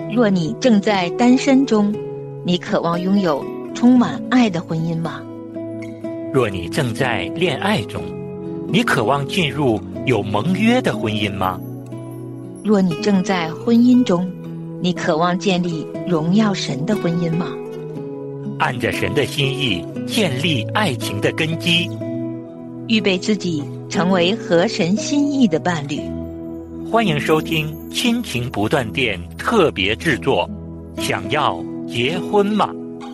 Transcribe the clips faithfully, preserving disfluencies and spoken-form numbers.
若你正在单身中，你渴望拥有充满爱的婚姻吗？ 若你正在恋爱中，你渴望进入有盟约的婚姻吗？ 若你正在婚姻中，你渴望建立荣耀神的婚姻吗？ 按着神的心意建立爱情的根基， 预备自己成为合神心意的伴侣。 欢迎收听亲情不断电特别制作，想要结婚吗？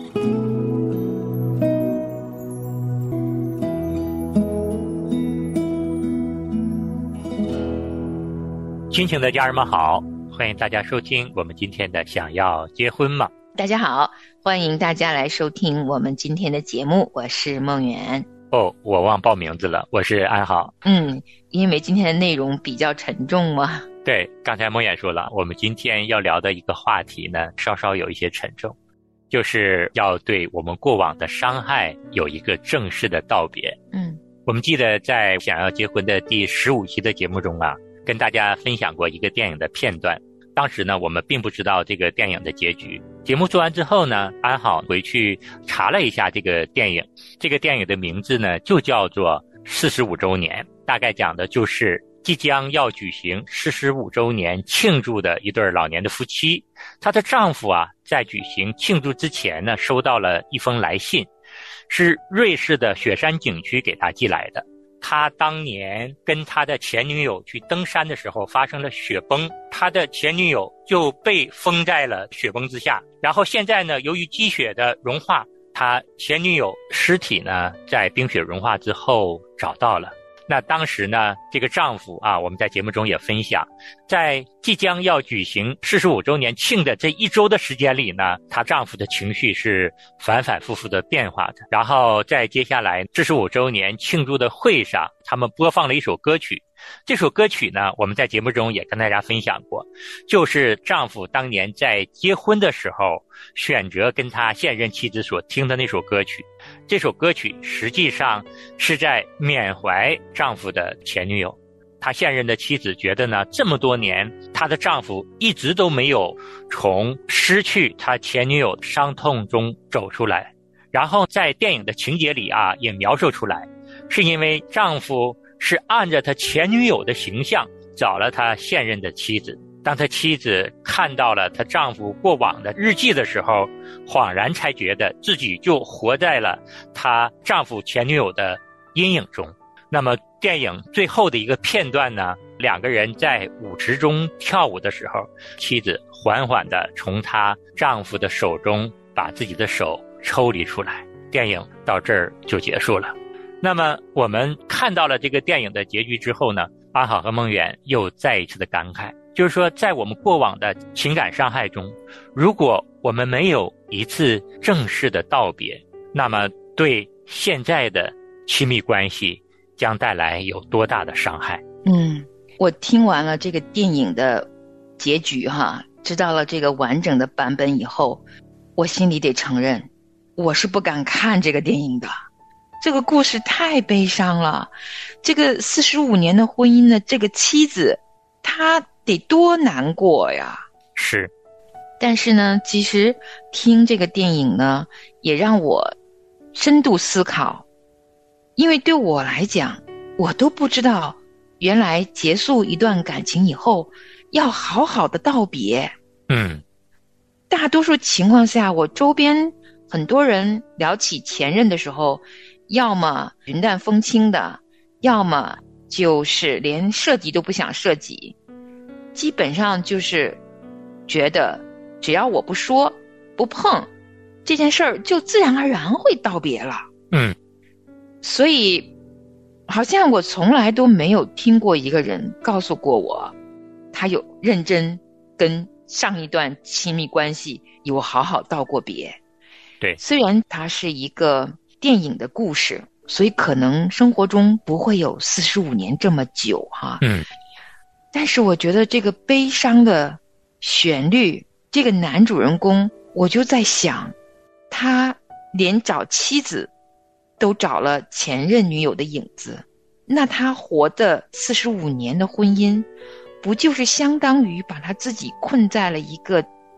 亲情的家人们好，欢迎大家收听我们今天的想要结婚吗？ 大家好，欢迎大家来收听我们今天的节目，我是梦圆。 哦，我忘报名字了，我是安好。 嗯，因为今天的内容比较沉重嘛。 对，刚才梦圆说了，我们今天要聊的一个话题呢，稍稍有一些沉重，就是要对我们过往的伤害有一个正式的道别。 嗯， 我们记得在想要结婚的第十五期的节目中啊，跟大家分享过一个电影的片段。当时呢，我们并不知道这个电影的结局。节目做完之后呢，安好回去查了一下这个电影。这个电影的名字呢，就叫做四十五周年，大概讲的就是即将要举行四十五周年庆祝的一对老年的夫妻。她的丈夫啊，在举行庆祝之前呢，收到了一封来信，是瑞士的雪山景区给他寄来的。他当年跟他的前女友去登山的时候发生了雪崩，他的前女友就被封在了雪崩之下。然后现在呢，由于积雪的融化，他前女友尸体呢在冰雪融化之后找到了。那当时呢，这个丈夫啊，我们在节目中也分享，在即将要举行四十五周年庆的这一周的时间里呢，她丈夫的情绪是反反复复的变化的。然后在接下来四十五周年庆祝的会上，他们播放了一首歌曲。这首歌曲呢，我们在节目中也跟大家分享过，就是丈夫当年在结婚的时候选择跟他现任妻子所听的那首歌曲。这首歌曲实际上是在缅怀丈夫的前女友。他现任的妻子觉得呢，这么多年她的丈夫一直都没有从失去他前女友伤痛中走出来。然后在电影的情节里啊，也描述出来，是因为丈夫是按着他前女友的形象找了他现任的妻子。当他妻子看到了她丈夫过往的日记的时候，恍然才觉得自己就活在了她丈夫前女友的阴影中。那么电影最后的一个片段呢，两个人在舞池中跳舞的时候，妻子缓缓地从她丈夫的手中把自己的手抽离出来。电影到这儿就结束了。那么我们看到了这个电影的结局之后呢，安好和梦远又再一次的感慨，就是说在我们过往的情感伤害中，如果我们没有一次正式的道别，那么对现在的亲密关系将带来有多大的伤害。 嗯，我听完了这个电影的结局哈，知道了这个完整的版本以后，我心里得承认，我是不敢看这个电影的。这个故事太悲伤了，这个四十五年的婚姻的这个妻子，她得多难过呀。 是。 但是呢，其实听这个电影呢，也让我深度思考。因为对我来讲，我都不知道原来结束一段感情以后要好好的道别。 嗯， 大多数情况下，我周边很多人聊起前任的时候，要么云淡风轻的，要么就是连涉及都不想涉及，基本上就是觉得只要我不说不碰这件事儿，就自然而然会道别了。 嗯， 所以好像我从来都没有听过一个人告诉过我，他有认真跟上一段亲密关系有好好道过别。 对， 虽然它是一个电影的故事，所以可能生活中不会有四十五年这么久哈。 嗯， 但是我觉得这个悲伤的旋律，这个男主人公，我就在想，他连找妻子都找了前任女友的影子，那他活的四十五年的婚姻，不就是相当于把他自己困在了一个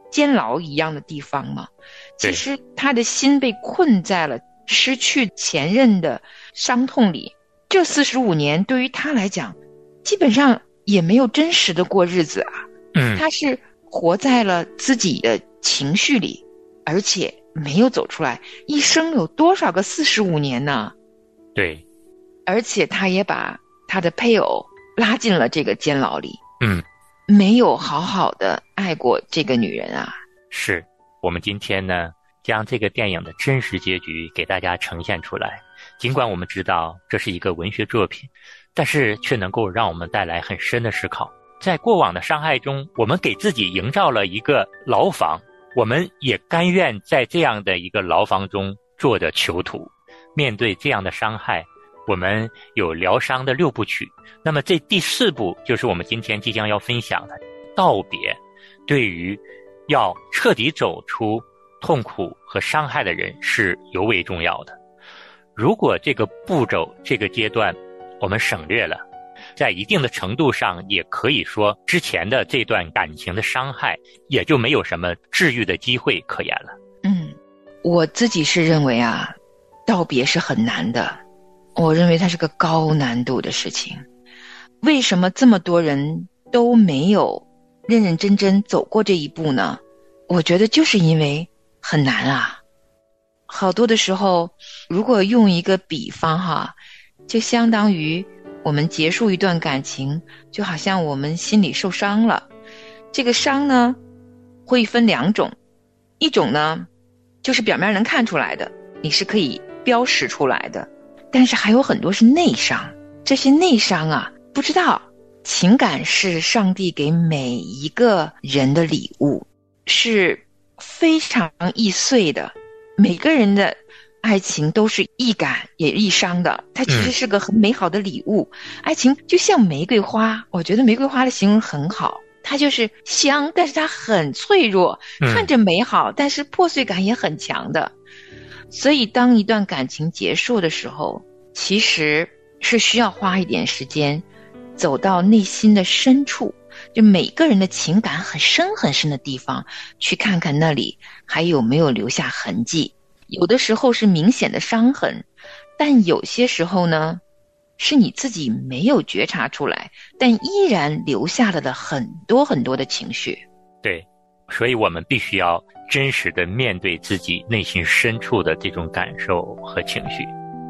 监牢一样的地方吗？其实他的心被困在了失去前任的伤痛里。这四十五年对于他来讲，基本上也没有真实的过日子啊。 嗯， 他是活在了自己的情绪里，而且没有走出来。一生有多少个四十五年呢？ 对， 而且他也把他的配偶拉进了这个监牢里。 嗯， 没有好好的爱过这个女人啊。 是，我们今天呢，将这个电影的真实结局给大家呈现出来。尽管我们知道这是一个文学作品，但是却能够让我们带来很深的思考。在过往的伤害中，我们给自己营造了一个牢房，我们也甘愿在这样的一个牢房中做着囚徒。面对这样的伤害，我们有疗伤的六部曲。那么这第四部就是我们今天即将要分享的道别。对于要彻底走出痛苦和伤害的人是尤为重要的。如果这个步骤这个阶段我们省略了，在一定的程度上也可以说之前的这段感情的伤害也就没有什么治愈的机会可言了。 嗯，我自己是认为啊，道别是很难的，我认为它是个高难度的事情。为什么这么多人都没有认认真真走过这一步呢？我觉得就是因为很难啊。好多的时候，如果用一个比方哈，就相当于我们结束一段感情，就好像我们心里受伤了。这个伤呢，会分两种，一种呢，就是表面能看出来的，你是可以标识出来的，但是还有很多是内伤。这些内伤啊，不知道，情感是上帝给每一个人的礼物，是非常易碎的。每个人的爱情都是易感也易伤的，它其实是个很美好的礼物。嗯、爱情就像玫瑰花，我觉得玫瑰花的形容很好，它就是香，但是它很脆弱，看着美好，但是破碎感也很强的。所以当一段感情结束的时候，其实是需要花一点时间走到内心的深处，就每个人的情感很深很深的地方，去看看那里还有没有留下痕迹。有的时候是明显的伤痕，但有些时候呢，是你自己没有觉察出来，但依然留下了的很多很多的情绪。 对，所以我们必须要真实的面对自己内心深处的这种感受和情绪。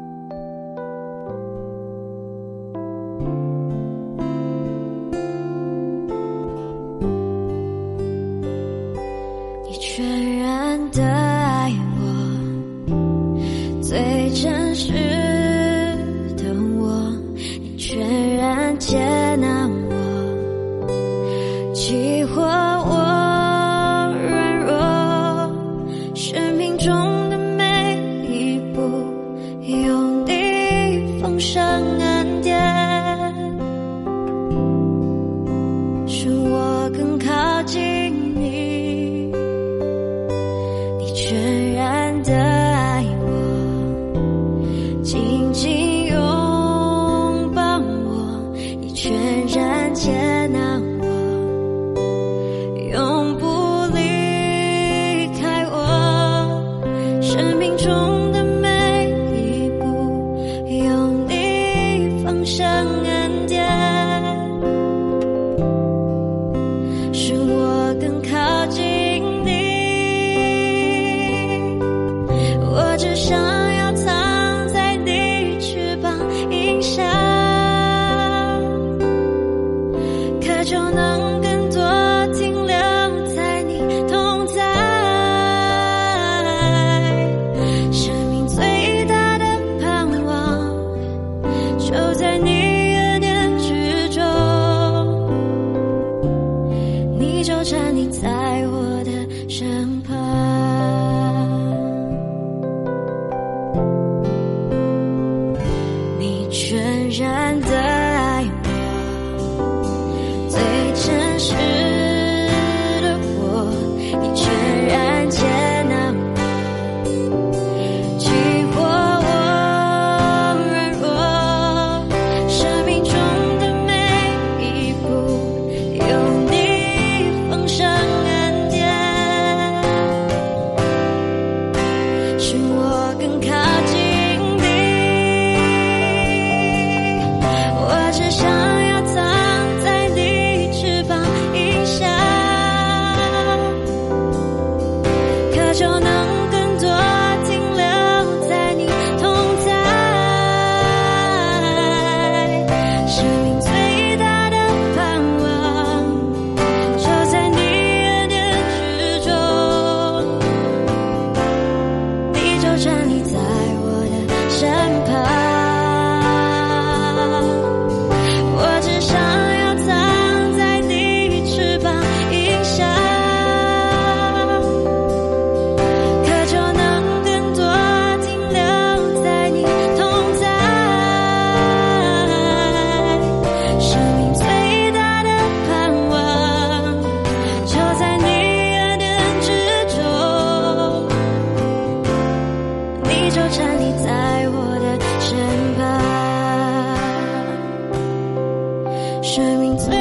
你全然的爱我，最真实的我，你全然接纳我，激活我软弱，生命中的每一步有你丰盛恩典，使我更靠近你，你全然的爱我，紧紧拥抱我，你全然接纳我，永不离开我，生命中的每一步有你丰盛恩典，使我更靠近你，我只想要藏在你翅膀荫下，渴求能更多停留在你同在，生命最大的盼望就在你恩典之中，你就站立在我的身旁，你全然的爱我，最真实的我，你全然接纳我，激活我软弱，生命中的每一步有你丰盛恩典，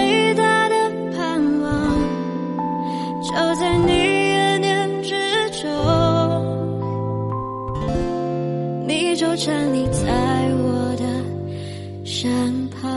伟大的盼望，就在你一念之中，你就站立在我的身旁。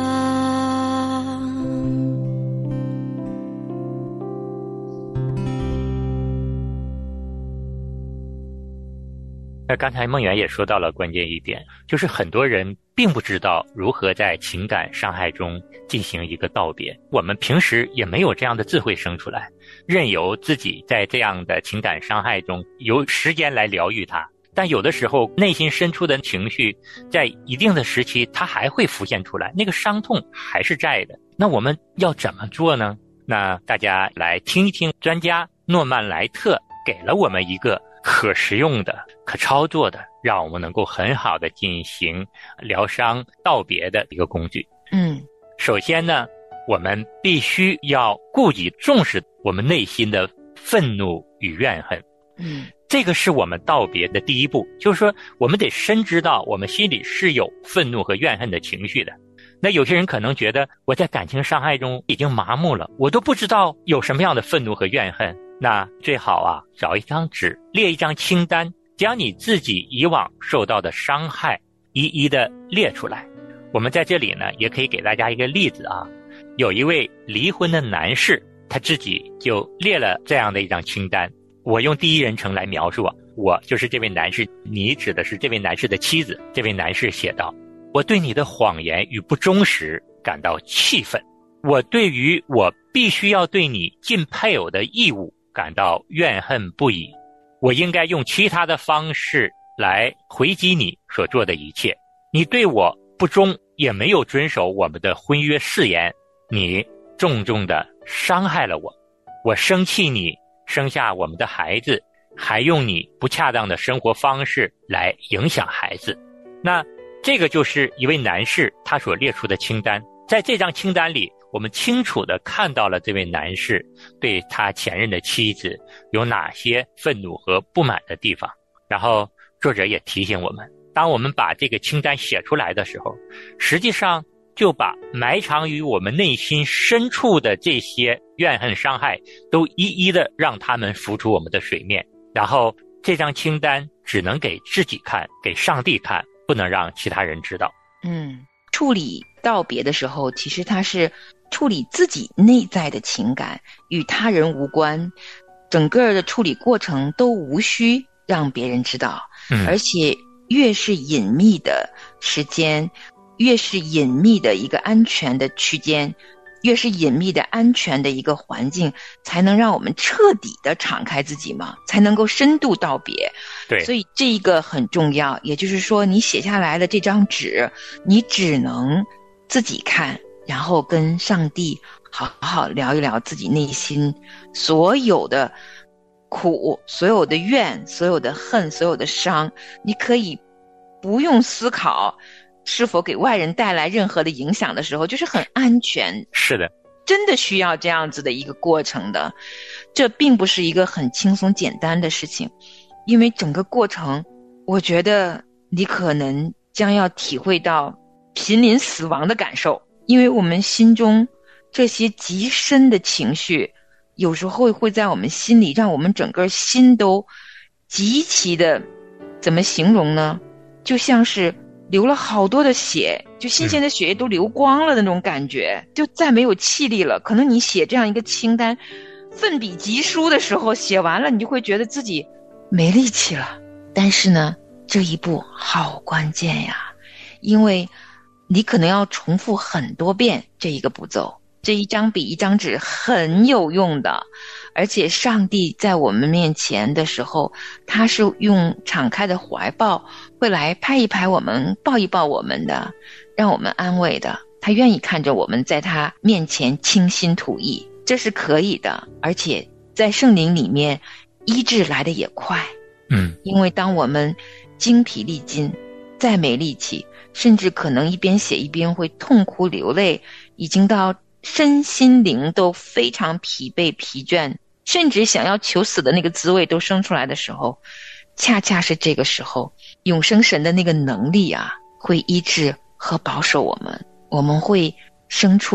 那刚才梦圆也说到了关键一点，就是很多人并不知道如何在情感伤害中进行一个道别。我们平时也没有这样的智慧生出来，任由自己在这样的情感伤害中有时间来疗愈它。但有的时候内心深处的情绪在一定的时期它还会浮现出来，那个伤痛还是在的。那我们要怎么做呢？那大家来听一听专家诺曼莱特给了我们一个可实用的、可操作的，让我们能够很好的进行疗伤道别的一个工具。 嗯， 首先呢，我们必须要顾及重视我们内心的愤怒与怨恨。 嗯， 这个是我们道别的第一步，就是说我们得深知到我们心里是有愤怒和怨恨的情绪的。那有些人可能觉得我在感情伤害中已经麻木了，我都不知道有什么样的愤怒和怨恨。那最好啊，找一张纸，列一张清单，将你自己以往受到的伤害一一的列出来。我们在这里呢，也可以给大家一个例子啊。有一位离婚的男士，他自己就列了这样的一张清单。我用第一人称来描述啊，我就是这位男士，你指的是这位男士的妻子。这位男士写道：我对你的谎言与不忠实感到气愤，我对于我必须要对你尽配偶的义务感到怨恨不已，我应该用其他的方式来回击你所做的一切。你对我不忠，也没有遵守我们的婚约誓言，你重重的伤害了我。我生气你生下我们的孩子，还用你不恰当的生活方式来影响孩子。那这个就是一位男士他所列出的清单。在这张清单里，我们清楚地看到了这位男士对他前任的妻子有哪些愤怒和不满的地方。然后作者也提醒我们，当我们把这个清单写出来的时候，实际上就把埋藏于我们内心深处的这些怨恨伤害都一一的让他们浮出我们的水面。然后这张清单只能给自己看，给上帝看，不能让其他人知道。 嗯，处理道别的时候，其实它是处理自己内在的情感，与他人无关，整个的处理过程都无需让别人知道。 嗯， 而且越是隐秘的时间，越是隐秘的一个安全的区间，越是隐秘的安全的一个环境，才能让我们彻底的敞开自己嘛，才能够深度道别。 对， 所以这一个很重要。也就是说，你写下来的这张纸，你只能自己看，然后跟上帝好好聊一聊自己内心所有的苦，所有的怨，所有的恨，所有的伤。你可以不用思考是否给外人带来任何的影响的时候，就是很安全。 是的， 真的需要这样子的一个过程的。这并不是一个很轻松简单的事情，因为整个过程，我觉得你可能将要体会到濒临死亡的感受。因为我们心中这些极深的情绪，有时候会在我们心里让我们整个心都极其的，怎么形容呢？就像是流了好多的血，就新鲜的血液都流光了的那种感觉，就再没有气力了。可能你写这样一个清单，奋笔疾书的时候，写完了你就会觉得自己没力气了。但是呢，这一步好关键呀，因为你可能要重复很多遍这一个步骤。这一张笔一张纸很有用的，而且上帝在我们面前的时候，他是用敞开的怀抱会来拍一拍我们，抱一抱我们的，让我们安慰的。他愿意看着我们在他面前倾心吐意，这是可以的。而且在圣灵里面，医治来的也快。 嗯， 因为当我们精疲力尽，再没力气，甚至可能一边写一边会痛哭流泪，已经到身心灵都非常疲惫疲倦，甚至想要求死的那个滋味都生出来的时候，恰恰是这个时候，永生神的那个能力啊，会医治和保守我们。我们会生出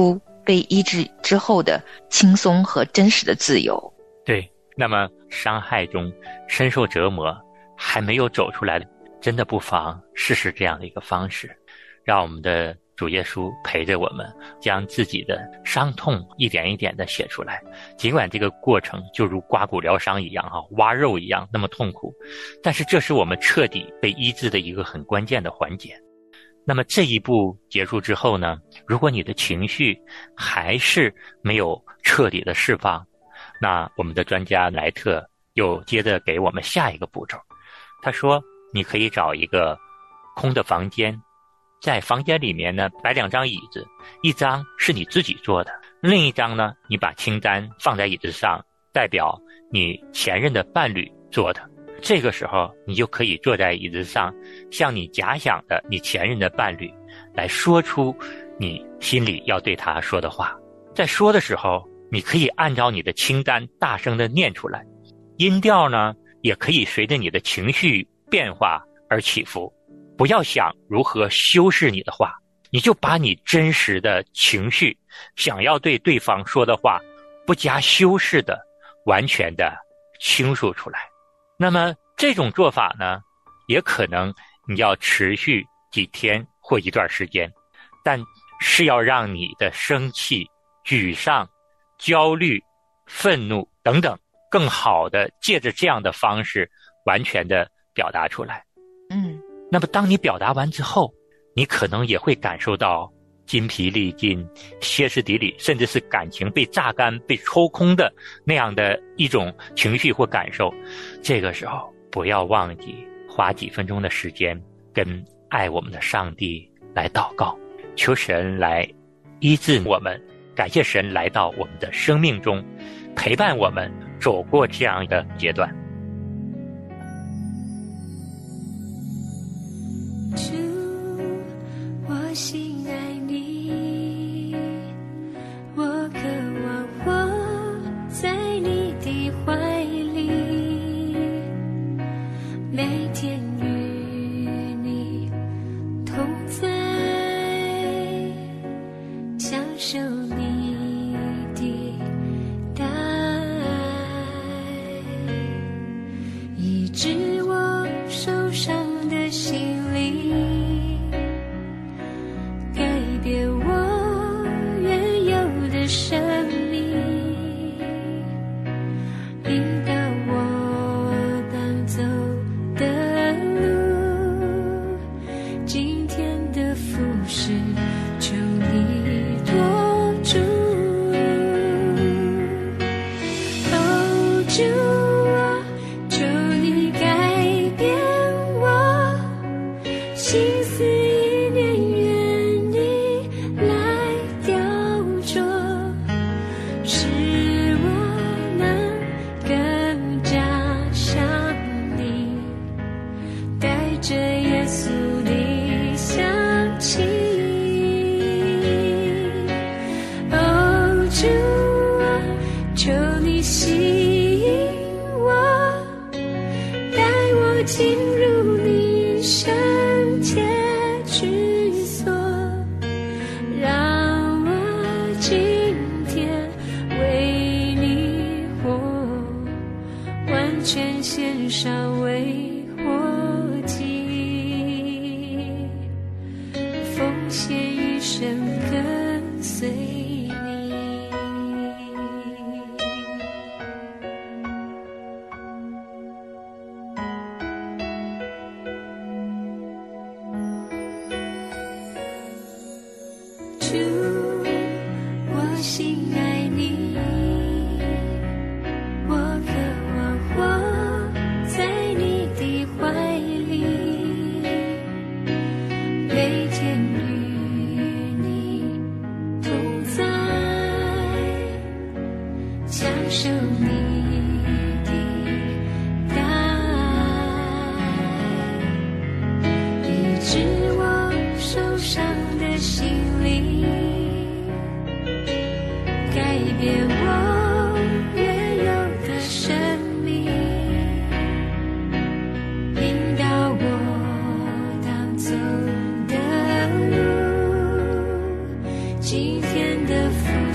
被医治之后的轻松和真实的自由。 对，那么伤害中深受折磨还没有走出来的，真的不妨试试这样的一个方式，让我们的主耶稣陪着我们，将自己的伤痛一点一点地写出来。尽管这个过程就如刮骨疗伤一样啊，挖肉一样那么痛苦，但是这是我们彻底被医治的一个很关键的环节。那么这一步结束之后呢，如果你的情绪还是没有彻底的释放，那我们的专家莱特又接着给我们下一个步骤。他说你可以找一个空的房间，在房间里面呢摆两张椅子，一张是你自己坐的，另一张呢你把清单放在椅子上，代表你前任的伴侣坐的。这个时候你就可以坐在椅子上，向你假想的你前任的伴侣来说出你心里要对他说的话。在说的时候，你可以按照你的清单大声地念出来，音调呢也可以随着你的情绪变化而起伏。不要想如何修饰你的话，你就把你真实的情绪想要对对方说的话不加修饰的完全的倾诉出来。那么这种做法呢，也可能你要持续几天或一段时间，但是要让你的生气、沮丧、焦虑、愤怒等等更好的借着这样的方式完全的表达出来。 嗯， 那么当你表达完之后，你可能也会感受到筋疲力尽、歇斯底里，甚至是感情被榨干、被抽空的那样的一种情绪或感受。这个时候不要忘记花几分钟的时间跟爱我们的上帝来祷告，求神来医治我们，感谢神来到我们的生命中，陪伴我们走过这样的阶段。 主，我心爱你，我渴望我在你的怀里，每天与你同在，享受你的大爱，医治我受伤的心灵，改变我原有的生命，引导我当走的路，今天的服事求你做主。哦，主啊，求你改变我心思意念，愿你来雕琢，使我能更加像你，带着耶稣的香气。哦，主啊，求你吸引我，带我进入你圣洁居所，让我今天为你活，完全献上为活祭，奉献一生跟随你。主，我心爱你，我渴望活在你的怀里，每天与你同在，享受你的大爱，医治我受伤的心灵，改变我原有的生命，引导我当走的路，今天的福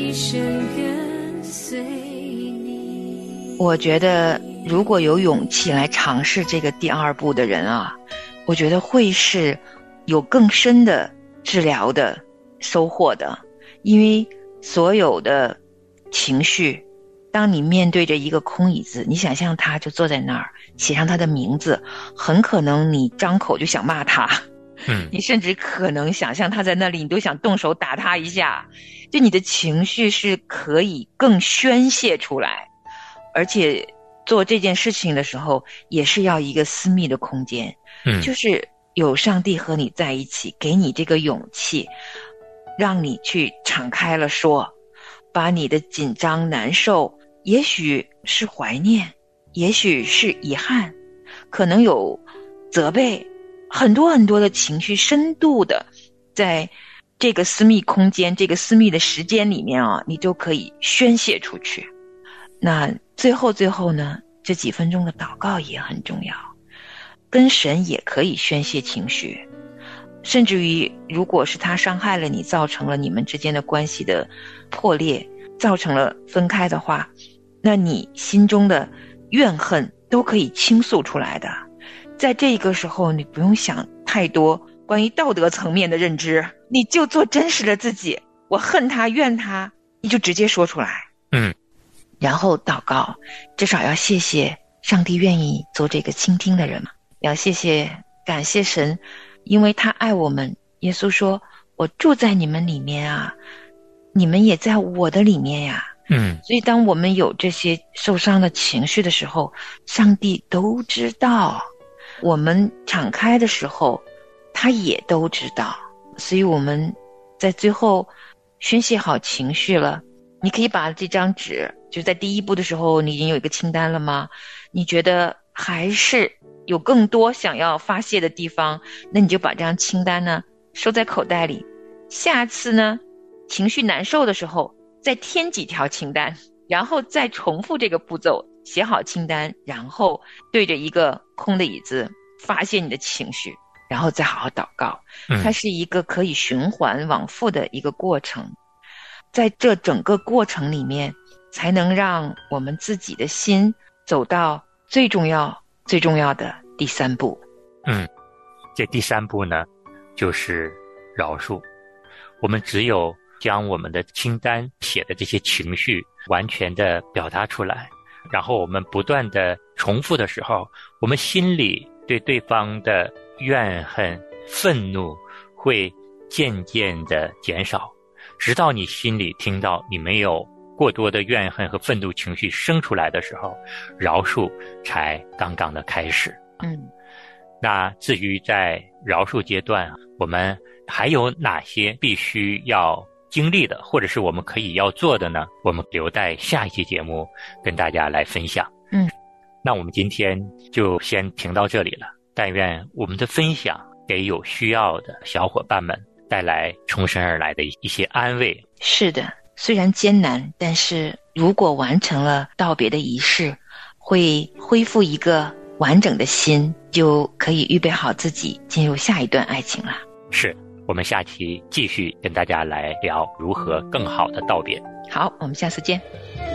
一生跟随你。 我觉得如果有勇气来尝试这个第二步的人啊，我觉得会是有更深的治疗的收获的。因为所有的情绪，当你面对着一个空椅子，你想象他就坐在那儿，写上他的名字，很可能你张口就想骂他， 嗯， 你甚至可能想象他在那里，你都想动手打他一下。就你的情绪是可以更宣泄出来，而且做这件事情的时候也是要一个私密的空间， 嗯， 就是有上帝和你在一起，给你这个勇气，让你去敞开了说，把你的紧张难受，也许是怀念，也许是遗憾，可能有责备，很多很多的情绪深度的在这个私密空间，这个私密的时间里面啊，你就可以宣泄出去。那最后最后呢，这几分钟的祷告也很重要，跟神也可以宣泄情绪，甚至于如果是他伤害了你，造成了你们之间的关系的破裂，造成了分开的话，那你心中的怨恨都可以倾诉出来的。在这个时候你不用想太多关于道德层面的认知，你就做真实的自己，我恨他怨他，你就直接说出来。 嗯， 然后祷告，至少要谢谢上帝愿意做这个倾听的人嘛，要谢谢感谢神，因为他爱我们。耶稣说，我住在你们里面啊，你们也在我的里面呀。 嗯， 所以当我们有这些受伤的情绪的时候，上帝都知道，我们敞开的时候他也都知道。所以我们在最后宣泄好情绪了，你可以把这张纸，就在第一步的时候你已经有一个清单了吗？你觉得还是有更多想要发泄的地方，那你就把这张清单呢收在口袋里，下次呢情绪难受的时候再添几条清单，然后再重复这个步骤，写好清单，然后对着一个空的椅子发泄你的情绪，然后再好好祷告。它是一个可以循环往复的一个过程，在这整个过程里面才能让我们自己的心走到最重要最重要的第三步。 嗯，这第三步呢就是饶恕。我们只有将我们的清单写的这些情绪完全的表达出来，然后我们不断的重复的时候，我们心里对对方的怨恨愤怒会渐渐的减少，直到你心里听到你没有过多的怨恨和愤怒情绪生出来的时候，饶恕才刚刚的开始。 嗯， 那至于在饶恕阶段，我们还有哪些必须要经历的，或者是我们可以要做的呢？我们留待下一期节目跟大家来分享。 嗯， 那我们今天就先停到这里了。但愿我们的分享给有需要的小伙伴们带来从神而来的一些安慰。 是的，虽然艰难，但是如果完成了道别的仪式，会恢复一个完整的心，就可以预备好自己进入下一段爱情了。 是，我们下期继续跟大家来聊如何更好的道别。 好，我们下次见。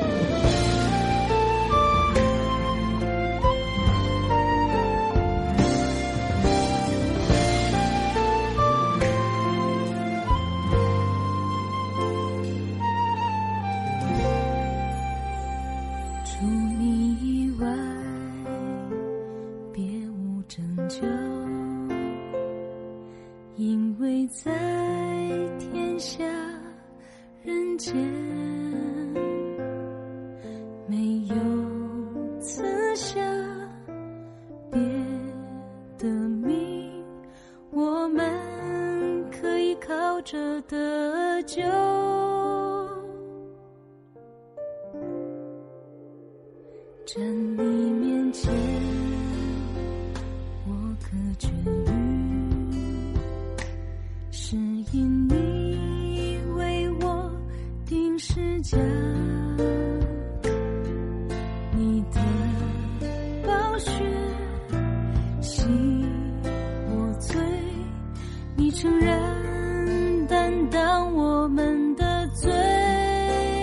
除你以外别无拯救，因为在天下人间没有赐下别的名，我们可以靠着得救。站你面前，我可痊愈，是因你为我定十架，你的宝血洗我罪，你诚然担当我们的罪。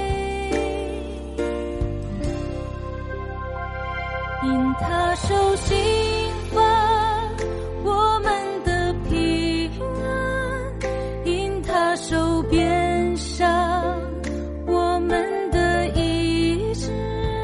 们的意志，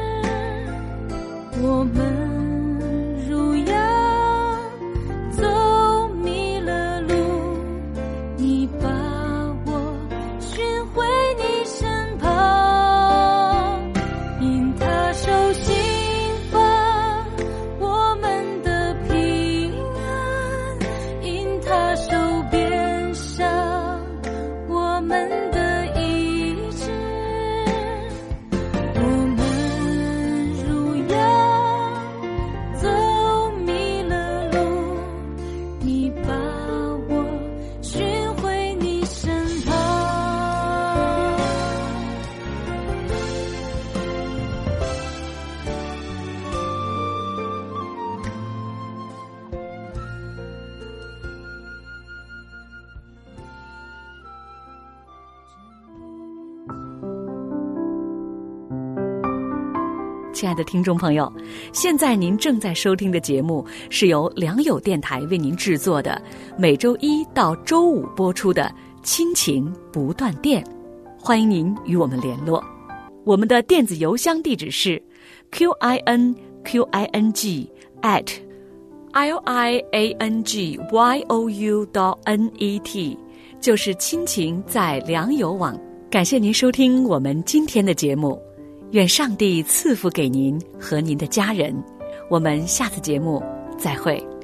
我们如羊走迷了路，你把我寻回你身旁，因他手心放我们的平安，因他手边上我们的意志，我们如羊走迷了路，你把我寻回你身旁。 亲爱的听众朋友，现在您正在收听的节目是由良友电台为您制作的，每周一到周五播出的亲情不断电，欢迎您与我们联络。我们的电子邮箱地址是 q i n q i n g at l i a n g y o u dot n e t， 就是亲情在良友网。感谢您收听我们今天的节目，愿上帝赐福给您和您的家人，我们下次节目再会。